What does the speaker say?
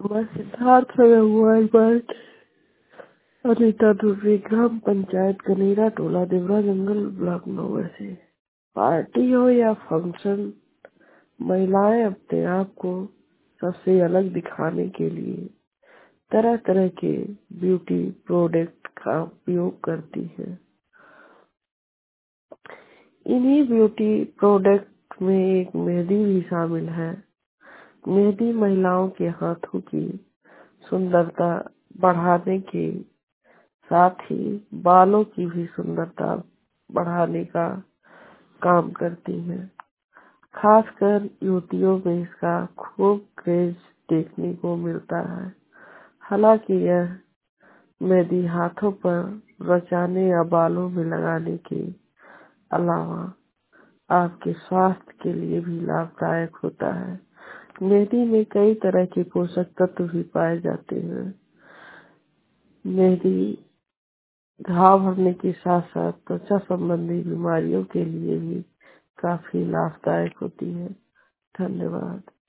मैं सिद्धार्थ रघुवर भट्ट, अनीता दुर्वे, ग्राम पंचायत कनेरा टोला, देवरा जंगल, ब्लॉक नंबर से। पार्टी हो या फंक्शन, महिलाएं अपने आप को सबसे अलग दिखाने के लिए तरह तरह के ब्यूटी प्रोडक्ट का उपयोग करती हैं। इन्हीं ब्यूटी प्रोडक्ट में एक मेहंदी भी शामिल है। मेहंदी महिलाओं के हाथों की सुंदरता बढ़ाने के साथ ही बालों की भी सुंदरता बढ़ाने का काम करती है। खासकर युवतियों में इसका खूब क्रेज देखने को मिलता है। हालांकि यह मेहंदी हाथों पर रचाने या बालों में लगाने के अलावा आपके स्वास्थ्य के लिए भी लाभदायक होता है। मेहंदी में कई तरह के पोषक तत्व भी पाए जाते हैं। मेहंदी घाव भरने के साथ साथ त्वचा संबंधी बीमारियों के लिए भी काफी लाभदायक होती है। धन्यवाद।